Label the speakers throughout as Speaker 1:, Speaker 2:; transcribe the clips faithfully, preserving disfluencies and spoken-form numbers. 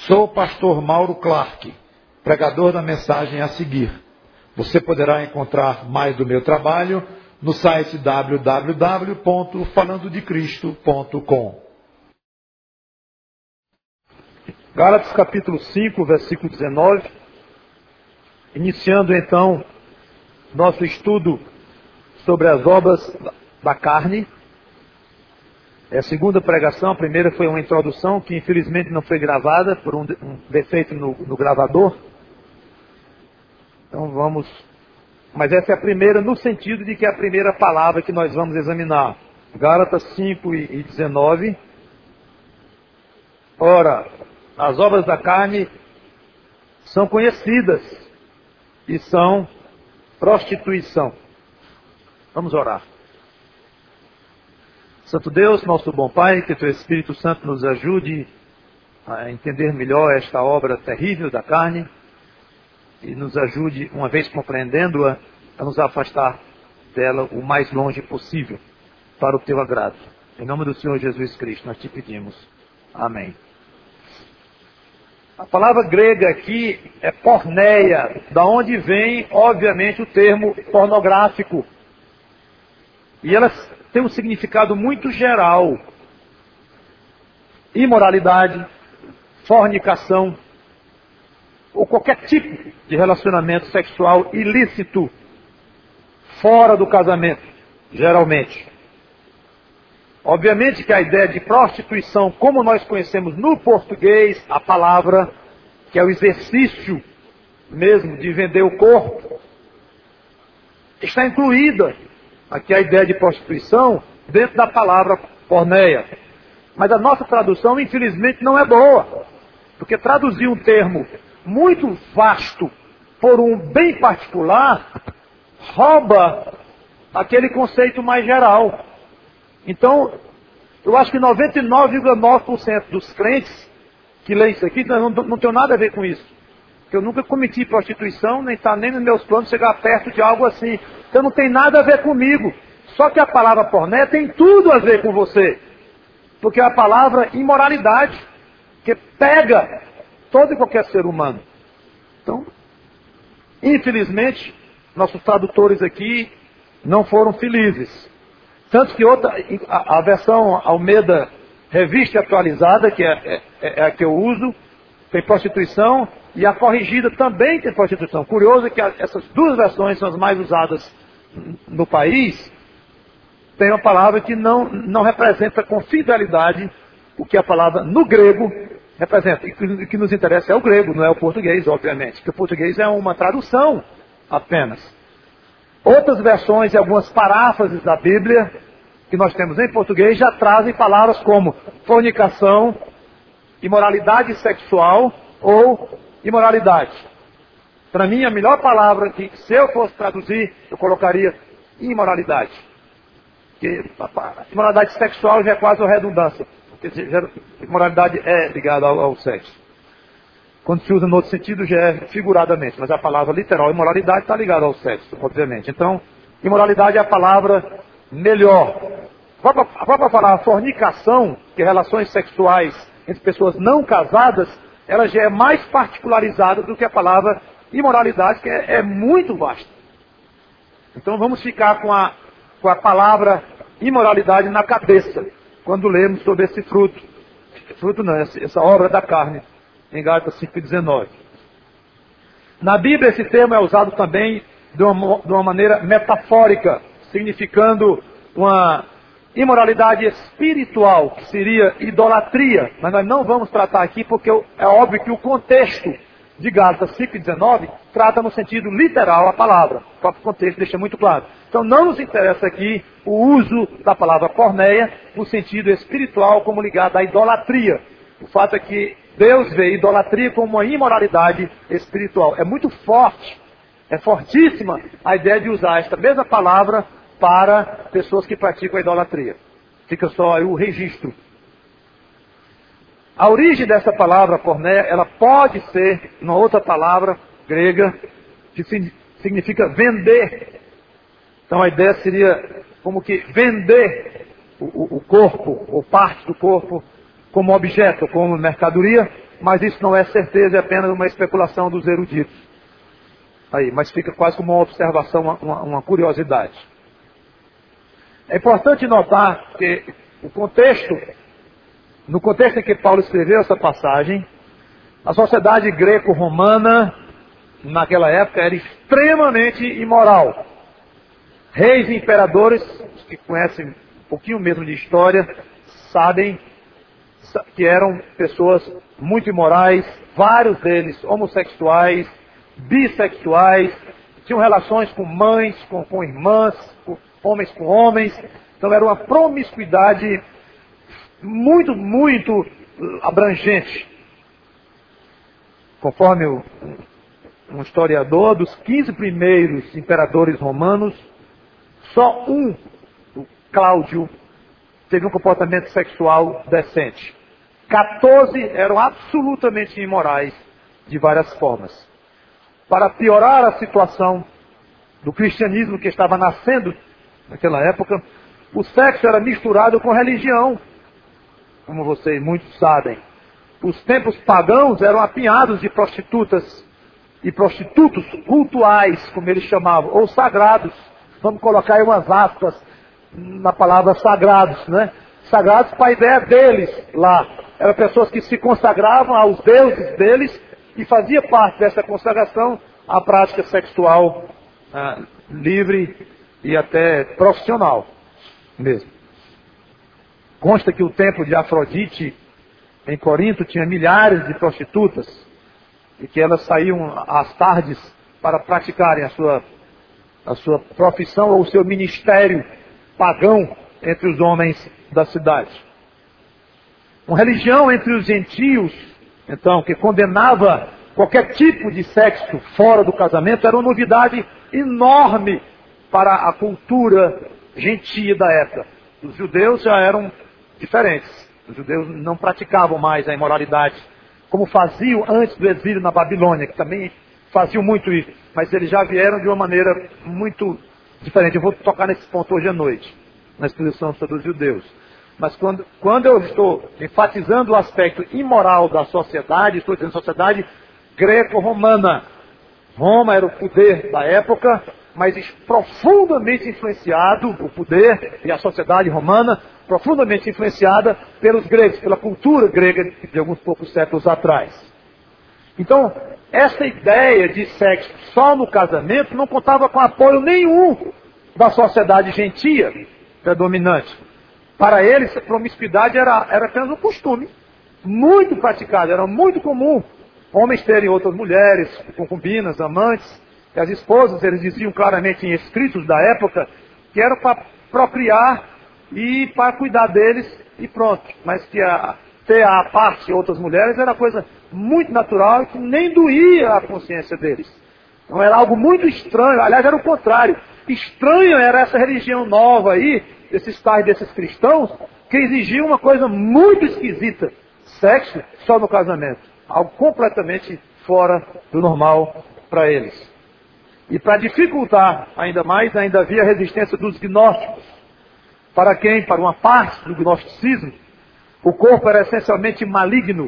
Speaker 1: Sou o pastor Mauro Clark, pregador da mensagem a seguir. Você poderá encontrar mais do meu trabalho no site w w w ponto falando de cristo ponto com.
Speaker 2: Gálatas capítulo cinco, versículo dezenove. Iniciando então nosso estudo sobre as obras da carne. É a segunda pregação. A primeira foi uma introdução que infelizmente não foi gravada por um, um defeito no, no gravador. Então vamos... Mas essa é a primeira no sentido de que é a primeira palavra que nós vamos examinar. Gálatas cinco e dezenove. Ora, as obras da carne são conhecidas e são prostituição. Vamos orar. Santo Deus, nosso bom Pai, que Teu Espírito Santo nos ajude a entender melhor esta obra terrível da carne e nos ajude, uma vez compreendendo-a, a nos afastar dela o mais longe possível, para o Teu agrado. Em nome do Senhor Jesus Cristo, nós te pedimos. Amém. A palavra grega aqui é porneia, da onde vem, obviamente, o termo pornográfico. E ela tem um significado muito geral. Imoralidade, fornicação, ou qualquer tipo de relacionamento sexual ilícito, fora do casamento, geralmente. Obviamente que a ideia de prostituição, como nós conhecemos no português, a palavra, que é o exercício mesmo de vender o corpo, está incluída aqui a ideia de prostituição dentro da palavra porneia. Mas a nossa tradução, infelizmente, não é boa. Porque traduzir um termo muito vasto por um bem particular rouba aquele conceito mais geral. Então, eu acho que noventa e nove vírgula nove por cento dos crentes que leem isso aqui não, não, não tem nada a ver com isso. Porque eu nunca cometi prostituição, nem está nem nos meus planos chegar perto de algo assim. Então não tem nada a ver comigo. Só que a palavra porné tem tudo a ver com você. Porque é a palavra imoralidade, que pega todo e qualquer ser humano. Então, infelizmente, nossos tradutores aqui não foram felizes. Tanto que outra, a, a versão Almeida Revista Atualizada, que é, é, é a que eu uso, tem prostituição, e a corrigida também tem prostituição. Curioso é que a, essas duas versões são as mais usadas no país, tem uma palavra que não, não representa com fidelidade o que a palavra no grego representa. E o que nos interessa é o grego, não é o português, obviamente, porque o português é uma tradução apenas. Outras versões e algumas paráfrases da Bíblia que nós temos em português já trazem palavras como fornicação, imoralidade sexual ou imoralidade. Para mim, a melhor palavra que, se eu fosse traduzir, eu colocaria imoralidade. Porque a imoralidade sexual já é quase uma redundância. Porque imoralidade é ligada ao, ao sexo. Quando se usa no outro sentido, já é figuradamente. Mas a palavra literal, imoralidade, está ligada ao sexo, obviamente. Então, imoralidade é a palavra melhor. A própria palavra fornicação, que é relações sexuais entre pessoas não casadas, ela já é mais particularizada do que a palavra imoralidade, que é, é muito vasta. Então vamos ficar com a, com a palavra imoralidade na cabeça, quando lemos sobre esse fruto. Fruto não, essa obra da carne, em Gálatas cinco e dezenove. Na Bíblia esse termo é usado também de uma, de uma maneira metafórica, significando uma imoralidade espiritual, que seria idolatria. Mas nós não vamos tratar aqui, porque é óbvio que o contexto de Gálatas cinco e dezenove trata no sentido literal a palavra. O próprio contexto deixa muito claro. Então não nos interessa aqui o uso da palavra porneia no sentido espiritual como ligado à idolatria. O fato é que Deus vê idolatria como uma imoralidade espiritual. É muito forte, é fortíssima a ideia de usar esta mesma palavra para pessoas que praticam a idolatria. Fica só aí o registro. A origem dessa palavra porneia, ela pode ser uma outra palavra grega que significa vender. Então a ideia seria como que vender o, o corpo, ou parte do corpo, como objeto, como mercadoria, mas isso não é certeza, é apenas uma especulação dos eruditos. Aí, mas fica quase como uma observação, uma, uma curiosidade. É importante notar que o contexto, no contexto em que Paulo escreveu essa passagem, a sociedade greco-romana, naquela época, era extremamente imoral. Reis e imperadores, que conhecem um pouquinho mesmo de história, sabem que eram pessoas muito imorais, vários deles homossexuais, bissexuais, tinham relações com mães, com, com irmãs, com homens com homens. Então era uma promiscuidade muito, muito abrangente. Conforme o, um historiador, dos quinze primeiros imperadores romanos, só um, o Cláudio, teve um comportamento sexual decente. quatorze eram absolutamente imorais de várias formas. Para piorar a situação do cristianismo que estava nascendo naquela época, o sexo era misturado com religião, como vocês muitos sabem. Os templos pagãos eram apinhados de prostitutas e prostitutos cultuais, como eles chamavam, ou sagrados. Vamos colocar aí umas aspas na palavra sagrados, né? Sagrados para a ideia deles lá. Eram pessoas que se consagravam aos deuses deles e fazia parte dessa consagração a prática sexual ah, livre e até profissional mesmo. Consta que o templo de Afrodite em Corinto tinha milhares de prostitutas e que elas saíam às tardes para praticarem a sua, a sua profissão ou o seu ministério pagão entre os homens da cidade. Uma religião entre os gentios, então, que condenava qualquer tipo de sexo fora do casamento, era uma novidade enorme para a cultura gentia da época. Os judeus já eram diferentes. Os judeus não praticavam mais a imoralidade, como faziam antes do exílio na Babilônia, que também faziam muito isso. Mas eles já vieram de uma maneira muito diferente. Eu vou tocar nesse ponto hoje à noite, na exposição sobre os judeus. Mas quando, quando eu estou enfatizando o aspecto imoral da sociedade, estou dizendo sociedade greco-romana. Roma era o poder da época, mas profundamente influenciado, o poder e a sociedade romana, profundamente influenciada pelos gregos, pela cultura grega de alguns poucos séculos atrás. Então, essa ideia de sexo só no casamento não contava com apoio nenhum da sociedade gentia predominante. Para eles, a promiscuidade era, era apenas um costume, muito praticado, era muito comum homens terem outras mulheres, concubinas, amantes, e as esposas, eles diziam claramente em escritos da época, que era para procriar e para cuidar deles e pronto. Mas que a, ter à parte outras mulheres era coisa muito natural e que nem doía a consciência deles. Então era algo muito estranho, aliás era o contrário. Estranho era essa religião nova aí, desses tais desses cristãos, que exigiam uma coisa muito esquisita. Sexo só no casamento. Algo completamente fora do normal para eles. E para dificultar ainda mais, ainda havia a resistência dos gnósticos. Para quem, para uma parte do gnosticismo, o corpo era essencialmente maligno.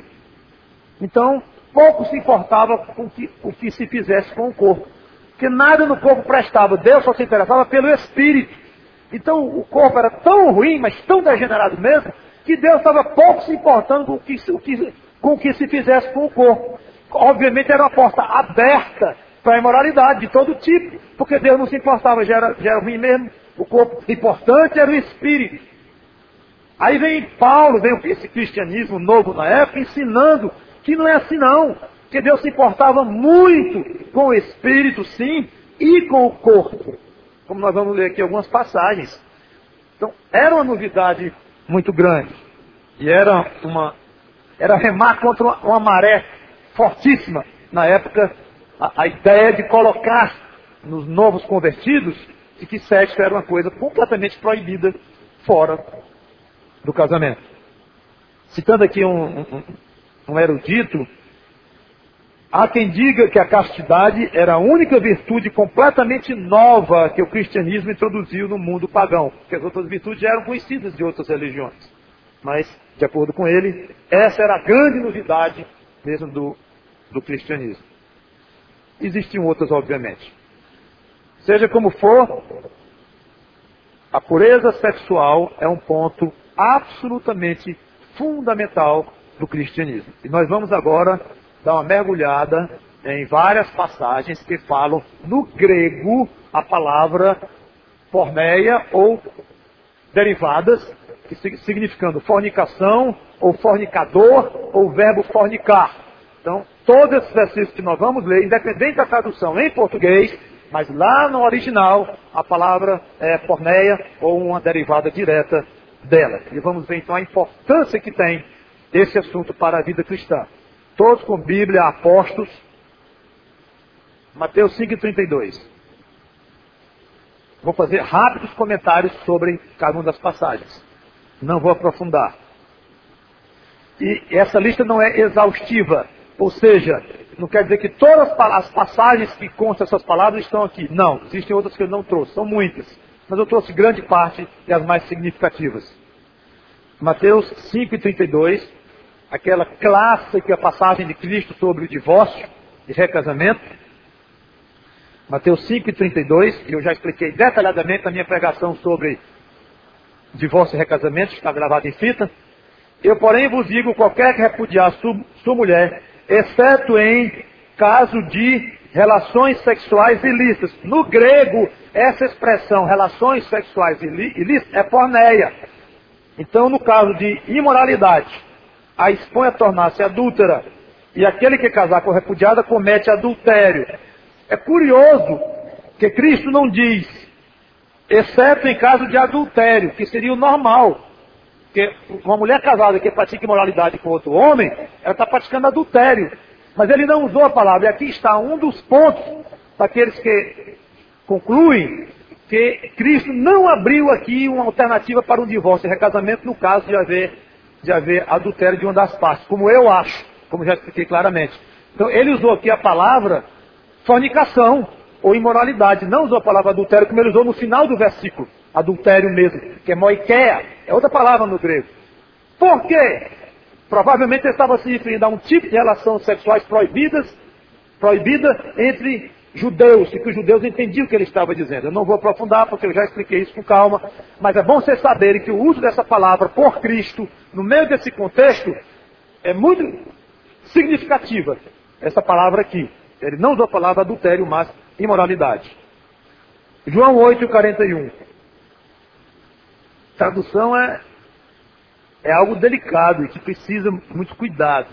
Speaker 2: Então, pouco se importava com o que, o que se fizesse com o corpo. Porque nada no corpo prestava. Deus só se interessava pelo espírito. Então, o corpo era tão ruim, mas tão degenerado mesmo, que Deus estava pouco se importando com o que, o que, com o que se fizesse com o corpo. Obviamente era uma porta aberta para a imoralidade de todo tipo, porque Deus não se importava, já era, já era ruim mesmo. O corpo importante era o espírito. Aí vem Paulo, vem esse cristianismo novo na época, ensinando que não é assim não, que Deus se importava muito com o espírito, sim, e com o corpo. Como nós vamos ler aqui algumas passagens. Então, era uma novidade muito grande. E era uma era remar contra uma, uma maré fortíssima na época, a, a ideia de colocar nos novos convertidos de que sexo era uma coisa completamente proibida fora do casamento. Citando aqui um, um, um erudito, há quem diga que a castidade era a única virtude completamente nova que o cristianismo introduziu no mundo pagão, porque as outras virtudes já eram conhecidas de outras religiões. Mas, de acordo com ele, essa era a grande novidade mesmo do, do cristianismo. Existiam outras, obviamente. Seja como for, a pureza sexual é um ponto absolutamente fundamental do cristianismo. E nós vamos agora dar uma mergulhada em várias passagens que falam no grego a palavra porneia ou derivadas, que significando fornicação ou fornicador ou verbo fornicar. Então, todos esses versículos que nós vamos ler, independente da tradução em português, mas lá no original a palavra é porneia ou uma derivada direta dela. E vamos ver então a importância que tem esse assunto para a vida cristã. Todos com Bíblia, apóstolos. Mateus cinco, trinta e dois. Vou fazer rápidos comentários sobre cada uma das passagens. Não vou aprofundar. E essa lista não é exaustiva. Ou seja, não quer dizer que todas as passagens que constam essas palavras estão aqui. Não, existem outras que eu não trouxe. São muitas. Mas eu trouxe grande parte e as mais significativas. Mateus cinco, trinta e dois. Aquela clássica passagem de Cristo sobre o divórcio e recasamento. Mateus cinco, trinta e dois, eu já expliquei detalhadamente na minha pregação sobre divórcio e recasamento, está gravado em fita. Eu, porém, vos digo, qualquer que repudiar sua, sua mulher, exceto em caso de relações sexuais ilícitas. No grego, essa expressão, relações sexuais ilícitas, é porneia. Então, no caso de imoralidade, a expõe a tornar-se adúltera, e aquele que casar com a repudiada comete adultério. É curioso que Cristo não diz, exceto em caso de adultério, que seria o normal. Porque uma mulher casada que pratica imoralidade com outro homem, ela está praticando adultério. Mas ele não usou a palavra. E aqui está um dos pontos daqueles que concluem que Cristo não abriu aqui uma alternativa para um divórcio e recasamento no caso de haver, de haver adultério de uma das partes, como eu acho, como já expliquei claramente. Então ele usou aqui a palavra fornicação ou imoralidade. Não usou a palavra adultério como ele usou no final do versículo. Adultério mesmo, que é moikeia. É outra palavra no grego. Por quê? Provavelmente ele estava se referindo a um tipo de relações sexuais proibidas, proibida entre judeus, e que os judeus entendiam o que ele estava dizendo. Eu não vou aprofundar, porque eu já expliquei isso com calma, mas é bom vocês saberem que o uso dessa palavra por Cristo, no meio desse contexto, é muito significativa. Essa palavra aqui. Ele não usou a palavra adultério, mas imoralidade. João oito, quarenta e um. Tradução é, é algo delicado e que precisa muito cuidado.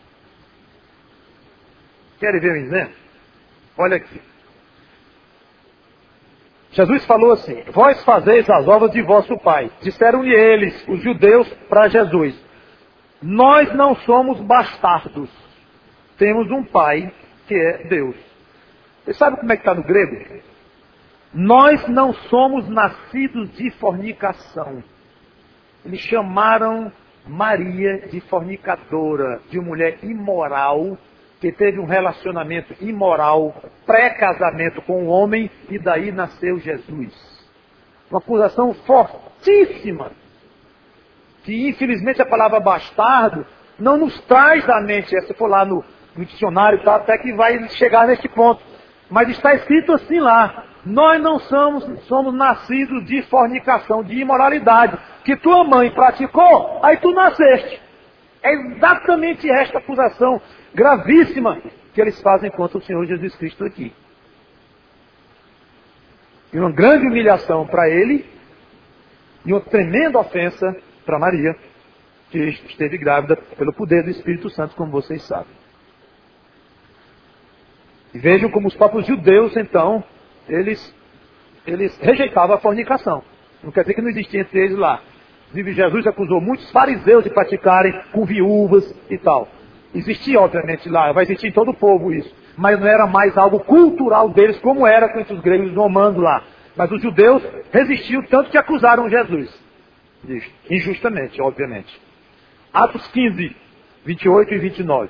Speaker 2: Querem ver um exemplo? Olha aqui. Jesus falou assim: vós fazeis as obras de vosso pai. Disseram-lhe eles, os judeus, para Jesus: nós não somos bastardos. Temos um pai que é Deus. Você sabe como é que está no grego? Nós não somos nascidos de fornicação. Eles chamaram Maria de fornicadora, de mulher imoral, que teve um relacionamento imoral, pré-casamento com um homem, e daí nasceu Jesus. Uma acusação fortíssima, que infelizmente a palavra bastardo não nos traz à mente. Se for lá no, no dicionário, tá, até que vai chegar neste ponto. Mas está escrito assim lá: nós não somos, somos nascidos de fornicação, de imoralidade, que tua mãe praticou, aí tu nasceste. É exatamente esta acusação gravíssima que eles fazem contra o Senhor Jesus Cristo aqui. E uma grande humilhação para ele, e uma tremenda ofensa para Maria, que esteve grávida pelo poder do Espírito Santo, como vocês sabem. E vejam como os próprios judeus, então, eles, eles rejeitavam a fornicação. Não quer dizer que não existia entre eles lá. Inclusive, Jesus acusou muitos fariseus de praticarem com viúvas e tal. Existia, obviamente, lá, vai existir em todo o povo isso. Mas não era mais algo cultural deles, como era com os gregos e os romanos lá. Mas os judeus resistiam, tanto que acusaram Jesus disso. Injustamente, obviamente. Atos quinze, vinte e oito e vinte e nove.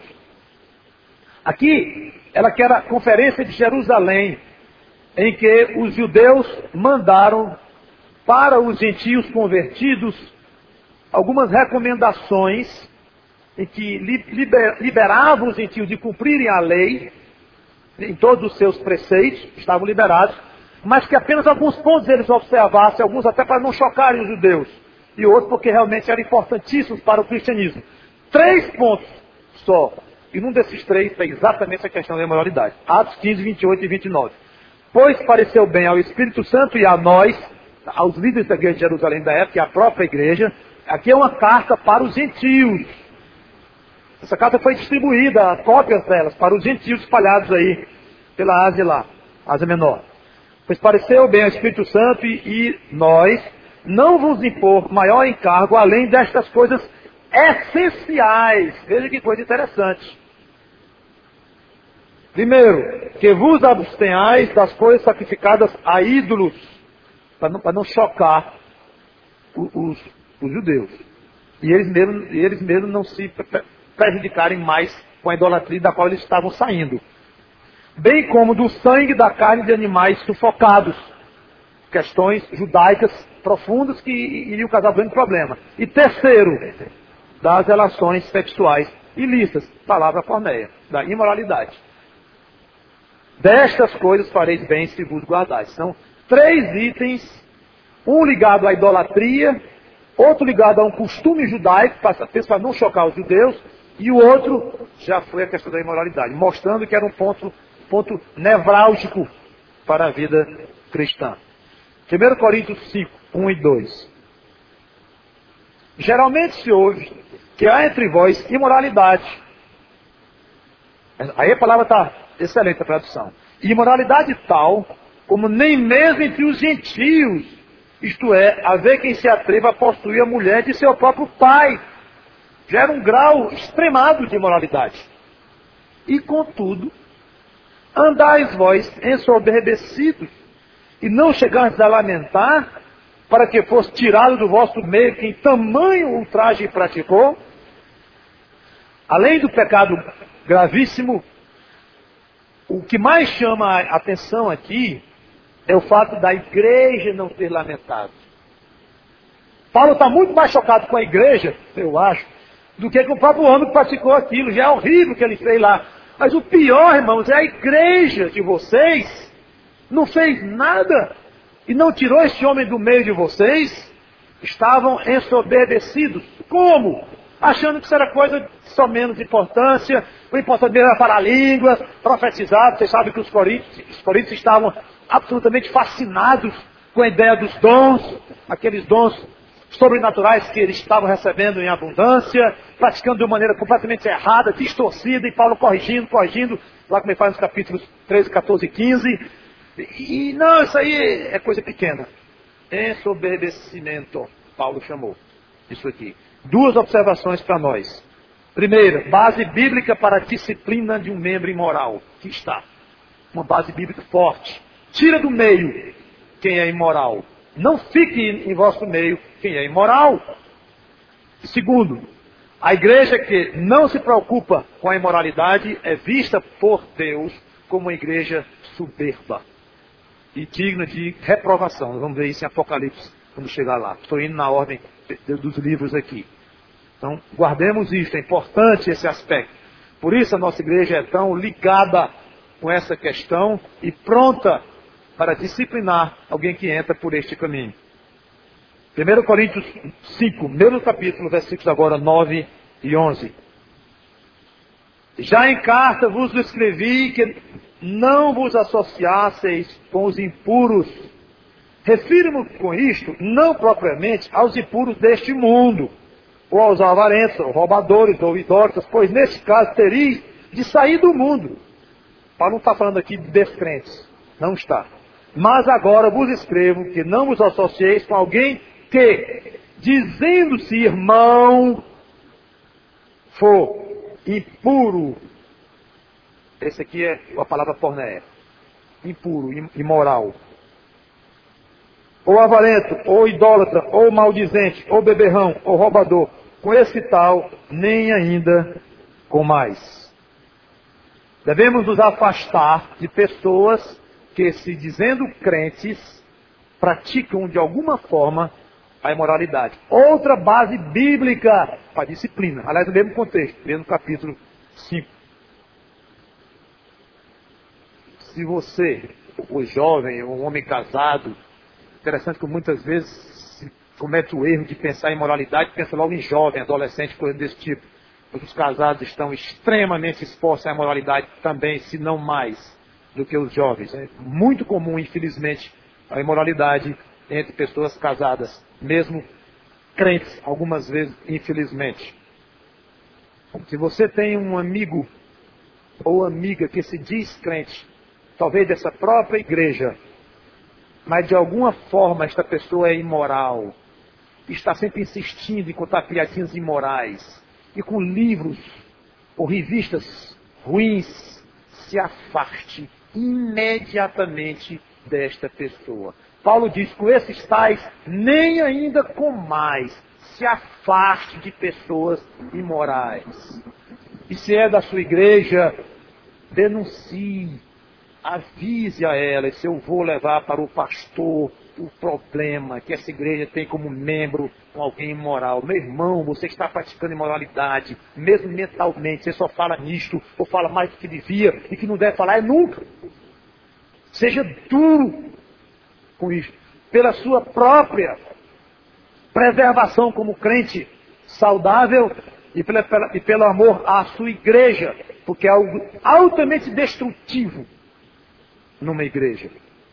Speaker 2: Aqui, ela quer a conferência de Jerusalém, em que os judeus mandaram para os gentios convertidos algumas recomendações em que liber, liberava os gentios de cumprirem a lei, em todos os seus preceitos, estavam liberados, mas que apenas alguns pontos eles observassem, alguns até para não chocarem os judeus, e outros porque realmente eram importantíssimos para o cristianismo. Três pontos só. E num desses três é exatamente a questão da imoralidade. Atos quinze, vinte e oito e vinte e nove. Pois pareceu bem ao Espírito Santo e a nós, aos líderes da igreja de Jerusalém da época, e à própria igreja, aqui é uma carta para os gentios. Essa carta foi distribuída, cópias delas, para os gentios espalhados aí pela Ásia lá, Ásia Menor. Pois pareceu bem ao Espírito Santo e, e nós não vos impor maior encargo além destas coisas essenciais. Veja que coisa interessante. Primeiro, que vos abstenhais das coisas sacrificadas a ídolos, para não, para não chocar os, os, os judeus. E eles mesmos, eles mesmos não se prejudicarem mais com a idolatria da qual eles estavam saindo. Bem como do sangue da carne de animais sufocados. Questões judaicas profundas que iriam causar grande problema. E terceiro, das relações sexuais ilícitas, palavra porneia, da imoralidade. Destas coisas fareis bem se vos guardais. São três itens, um ligado à idolatria, outro ligado a um costume judaico, para não chocar os judeus, e o outro já foi a questão da imoralidade, mostrando que era um ponto, ponto nevrálgico para a vida cristã. primeiro Coríntios cinco, um e dois. Geralmente se ouve que há entre vós imoralidade. Aí a palavra está excelente a tradução. Imoralidade tal como nem mesmo entre os gentios, isto é, haver quem se atreva a possuir a mulher de seu próprio pai. Já era um grau extremado de imoralidade. E contudo, andais vós ensoberbecidos, e não chegastes a lamentar, para que fosse tirado do vosso meio quem tamanho ultraje praticou. Além do pecado gravíssimo, o que mais chama a atenção aqui é o fato da igreja não ter lamentado. Paulo está muito mais chocado com a igreja, eu acho, do que com o próprio homem que praticou aquilo. Já é horrível o que ele fez lá. Mas o pior, irmãos, é a igreja de vocês não fez nada e não tirou esse homem do meio de vocês. Estavam ensoberbecidos. Como? Achando que isso era coisa de só menos importância. O importante era falar línguas, profetizar. Vocês sabem que os coríntios, os coríntios estavam absolutamente fascinados com a ideia dos dons, aqueles dons sobrenaturais que eles estavam recebendo em abundância, praticando de uma maneira completamente errada, distorcida, e Paulo corrigindo, corrigindo, lá como ele faz nos capítulos treze, catorze e quinze. E não, isso aí é coisa pequena. Ensoberbecimento, Paulo chamou isso aqui. Duas observações para nós. Primeira, base bíblica para a disciplina de um membro imoral. Aqui está. Uma base bíblica forte. Tira do meio quem é imoral. Não fique em vosso meio quem é imoral. Segundo, a igreja que não se preocupa com a imoralidade é vista por Deus como uma igreja soberba e digna de reprovação. Nós vamos ver isso em Apocalipse quando chegar lá. Estou indo na ordem dos livros aqui. Então, guardemos isso, é importante esse aspecto. Por isso a nossa igreja é tão ligada com essa questão e pronta para disciplinar alguém que entra por este caminho. primeiro Coríntios cinco, mesmo capítulo, versículos agora nove e onze. Já em carta vos escrevi que não vos associasseis com os impuros. Refiro-me com isto, não propriamente aos impuros deste mundo, ou aos avarentos, ou roubadores, ou idólatras, pois neste caso tereis de sair do mundo. Paulo não está falando aqui de descrentes, não está. Mas agora vos escrevo que não vos associeis com alguém que, dizendo-se irmão, for impuro. Esse aqui é a palavra porneia. Impuro, imoral. Ou avarento, ou idólatra, ou maldizente, ou beberrão, ou roubador. Com esse tal, nem ainda com mais. Devemos nos afastar de pessoas que, se dizendo crentes, praticam de alguma forma a imoralidade. Outra base bíblica para a disciplina. Aliás, no mesmo contexto, mesmo capítulo cinco. Se você, o jovem, um homem casado, interessante que muitas vezes se comete o erro de pensar em moralidade, pensa logo em jovem, adolescente, coisa desse tipo. Os casados estão extremamente expostos à imoralidade também, se não mais, do que os jovens. É muito comum, infelizmente, a imoralidade entre pessoas casadas, mesmo crentes, algumas vezes, infelizmente. Se você tem um amigo ou amiga que se diz crente, talvez dessa própria igreja, mas de alguma forma esta pessoa é imoral, está sempre insistindo em contar piadinhas imorais, e com livros ou revistas ruins, se afaste imediatamente desta pessoa. Paulo diz, com esses tais, nem ainda com mais, se afaste de pessoas imorais. E se é da sua igreja, denuncie, avise a ela, se eu vou levar para o pastor o problema que essa igreja tem como membro com alguém imoral. Meu irmão, você está praticando imoralidade, mesmo mentalmente, você só fala nisto, ou fala mais do que devia, e que não deve falar é nunca. Seja duro com isso, pela sua própria preservação como crente saudável e, pela, pela, e pelo amor à sua igreja, porque é algo altamente destrutivo numa igreja.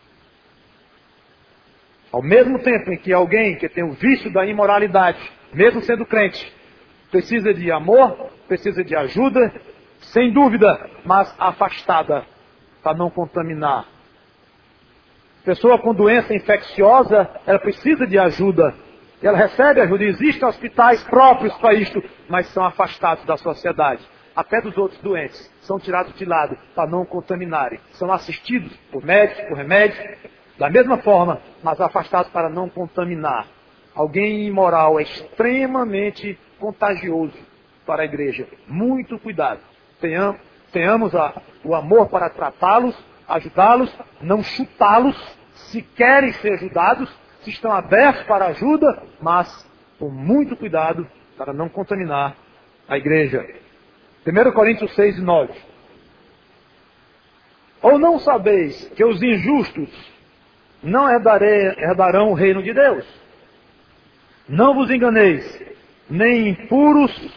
Speaker 2: Ao mesmo tempo em que alguém que tem o vício da imoralidade, mesmo sendo crente, precisa de amor, precisa de ajuda, sem dúvida, mas afastada, para não contaminar. Pessoa com doença infecciosa, ela precisa de ajuda. Ela recebe ajuda. Existem hospitais próprios para isto, mas são afastados da sociedade. Até dos outros doentes. São tirados de lado para não contaminarem. São assistidos por médicos, por remédios, da mesma forma, mas afastados para não contaminar. Alguém imoral é extremamente contagioso para a igreja. Muito cuidado. Tenham, tenhamos a, o amor para tratá-los, ajudá-los, não chutá-los, se querem ser ajudados, se estão abertos para ajuda, mas com muito cuidado para não contaminar a igreja. primeira Coríntios seis, nove. Ou não sabeis que os injustos não herdarei, herdarão o reino de Deus? Não vos enganeis, nem impuros.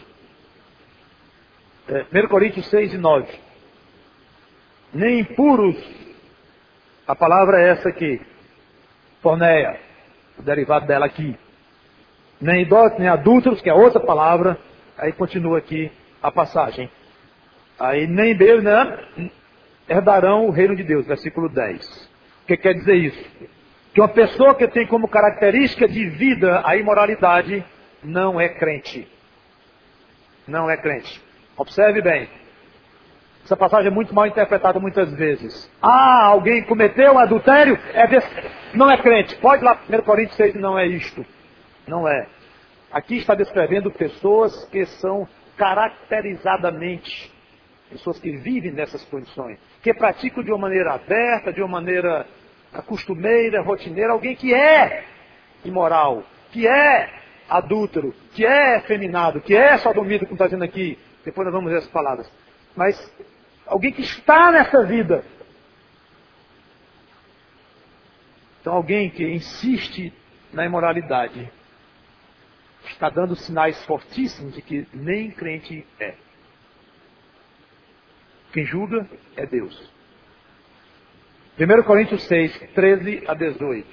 Speaker 2: É, primeira Coríntios seis, nove. Nem impuros, a palavra é essa aqui, porneia, o derivado dela aqui. Nem idólatras, nem adúlteros, que é outra palavra, aí continua aqui a passagem. Aí nem bebem, né, herdarão o reino de Deus, versículo dez. O que quer dizer isso? Que uma pessoa que tem como característica de vida a imoralidade não é crente. Não é crente. Observe bem. Essa passagem é muito mal interpretada muitas vezes. Ah, alguém cometeu um adultério? É desse... Não é crente. Pode ir lá, primeira Coríntios seis, não é isto. Não é. Aqui está descrevendo pessoas que são caracterizadamente, pessoas que vivem nessas condições, que praticam de uma maneira aberta, de uma maneira costumeira, rotineira, alguém que é imoral, que é adúltero, que é efeminado, que é sodomita, como está dizendo aqui, depois nós vamos ver essas palavras, mas alguém que está nessa vida. Então alguém que insiste na imoralidade está dando sinais fortíssimos de que nem crente é. Quem julga é Deus. primeira Coríntios seis, treze a dezoito.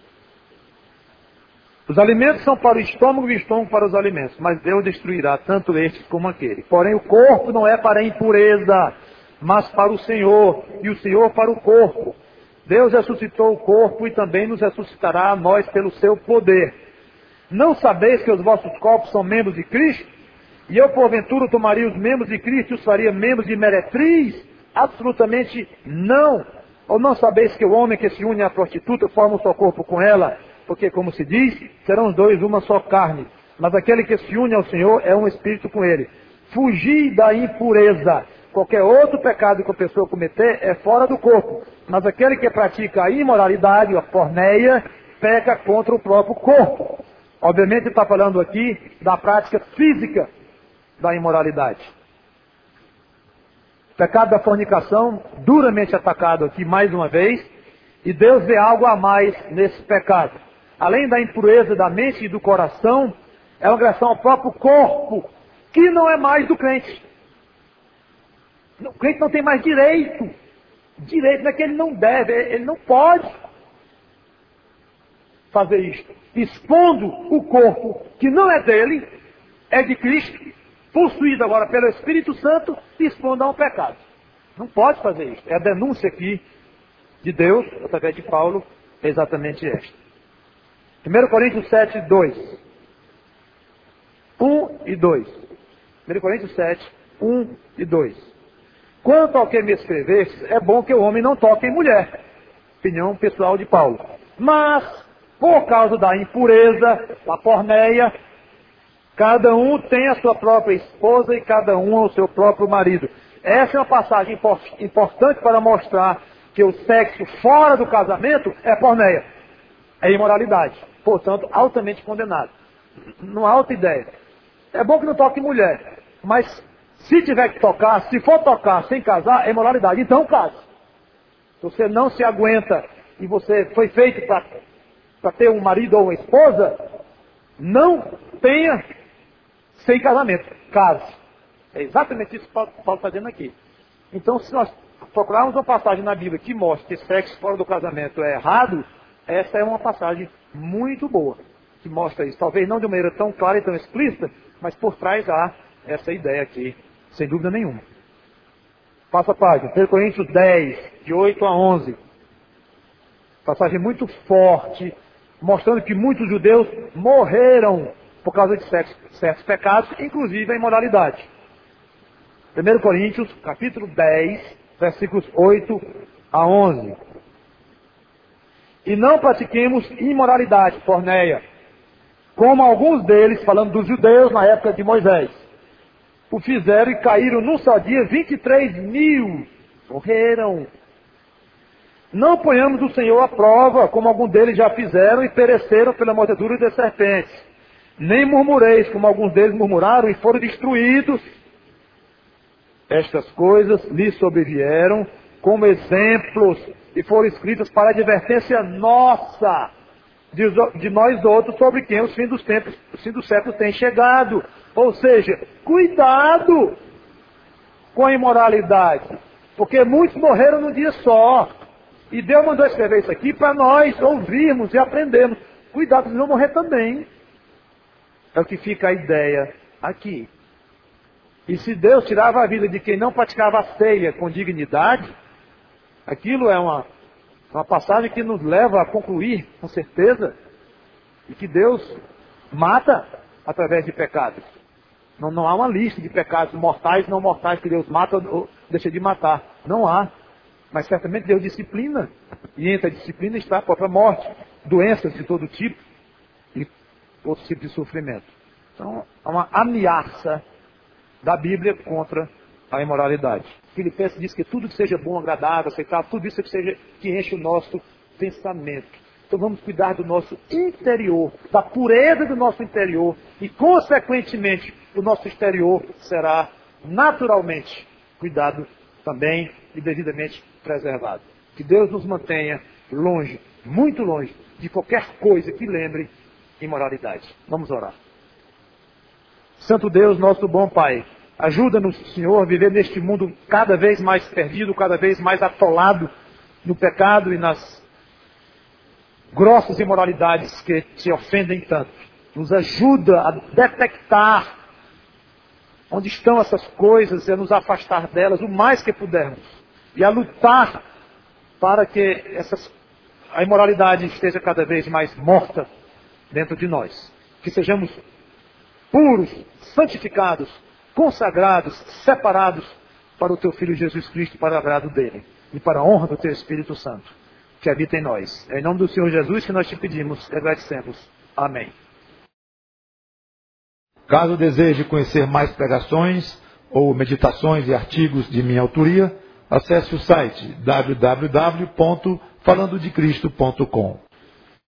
Speaker 2: Os alimentos são para o estômago e o estômago para os alimentos, mas Deus destruirá tanto estes como aquele. Porém o corpo não é para a impureza, mas para o Senhor, e o Senhor para o corpo. Deus ressuscitou o corpo e também nos ressuscitará a nós pelo seu poder. Não sabeis que os vossos corpos são membros de Cristo? E eu, porventura, tomaria os membros de Cristo e os faria membros de meretriz? Absolutamente não. Ou não sabeis que o homem que se une à prostituta forma o seu corpo com ela? Porque, como se diz, serão os dois uma só carne. Mas aquele que se une ao Senhor é um espírito com ele. Fugir da impureza. Qualquer outro pecado que a pessoa cometer é fora do corpo. Mas aquele que pratica a imoralidade, a porneia, peca contra o próprio corpo. Obviamente ele está falando aqui da prática física da imoralidade. O pecado da fornicação, duramente atacado aqui mais uma vez, e Deus vê algo a mais nesse pecado. Além da impureza da mente e do coração, é uma agressão ao próprio corpo, que não é mais do crente. O crente não tem mais direito. Direito não é que ele não deve, ele não pode fazer isto. Expondo o corpo que não é dele, é de Cristo, possuído agora pelo Espírito Santo, e expondo a um pecado. Não pode fazer isso. É a denúncia aqui de Deus, através de Paulo, é exatamente esta. primeira Coríntios sete, dois. um e dois. primeira Coríntios sete, um e dois. Quanto ao que me escreveste, é bom que o homem não toque em mulher. Opinião pessoal de Paulo. Mas, por causa da impureza, da porneia, cada um tem a sua própria esposa e cada um o seu próprio marido. Essa é uma passagem importante para mostrar que o sexo fora do casamento é porneia, é imoralidade. Portanto, altamente condenado. Não há outra ideia. É bom que não toque mulher, mas se tiver que tocar, se for tocar sem casar, é imoralidade. Então case. Se você não se aguenta e você foi feito para ter um marido ou uma esposa, não tenha sem casamento. Case. É exatamente isso que Paulo está fazendo aqui. Então, se nós procurarmos uma passagem na Bíblia que mostra que sexo fora do casamento é errado, essa é uma passagem muito boa, que mostra isso. Talvez não de uma maneira tão clara e tão explícita, mas por trás há essa ideia aqui, sem dúvida nenhuma. Passa a página. primeira Coríntios dez, de oito a onze. Passagem muito forte, mostrando que muitos judeus morreram por causa de certos pecados, inclusive a imoralidade. primeira Coríntios, capítulo dez, versículos oito a onze. E não pratiquemos imoralidade, porneia, como alguns deles, falando dos judeus na época de Moisés, o fizeram e caíram num só dia vinte e três mil. Morreram. Não ponhamos o Senhor à prova, como alguns deles já fizeram e pereceram pela mordedura das serpentes. Nem murmureis, como alguns deles murmuraram e foram destruídos. Estas coisas lhes sobrevieram como exemplos e foram escritas para advertência nossa, de, de nós outros, sobre quem os fins dos tempos, os fins dos séculos têm chegado. Ou seja, cuidado com a imoralidade, porque muitos morreram num dia só. E Deus mandou escrever isso aqui para nós ouvirmos e aprendermos. Cuidado, eles vão morrer também. É o que fica a ideia aqui. E se Deus tirava a vida de quem não praticava a ceia com dignidade, aquilo é uma, uma passagem que nos leva a concluir, com certeza, e que Deus mata através de pecados. Não, não há uma lista de pecados mortais e não mortais que Deus mata ou deixa de matar. Não há. Mas certamente Deus disciplina. E entre a disciplina está a própria morte, doenças de todo tipo e outro tipo de sofrimento. Então, há uma ameaça da Bíblia contra a imoralidade. Filipenses diz que tudo que seja bom, agradável, aceitável, tudo isso que seja que enche o nosso pensamento. Então vamos cuidar do nosso interior, da pureza do nosso interior e, consequentemente, o nosso exterior será naturalmente cuidado também e devidamente preservado. Que Deus nos mantenha longe, muito longe, de qualquer coisa que lembre imoralidade. Vamos orar. Santo Deus, nosso bom Pai, ajuda-nos, Senhor, a viver neste mundo cada vez mais perdido, cada vez mais atolado no pecado e nas grossas imoralidades que te ofendem tanto. Nos ajuda a detectar onde estão essas coisas e a nos afastar delas o mais que pudermos. E a lutar para que essas, a imoralidade esteja cada vez mais morta dentro de nós. Que sejamos puros, santificados, consagrados, separados para o Teu Filho Jesus Cristo, para o agrado dele e para a honra do Teu Espírito Santo, que habita em nós. É em nome do Senhor Jesus que nós te pedimos e agradecemos. Amém.
Speaker 1: Caso deseje conhecer mais pregações ou meditações e artigos de minha autoria, acesse o site w w w ponto falando de cristo ponto com.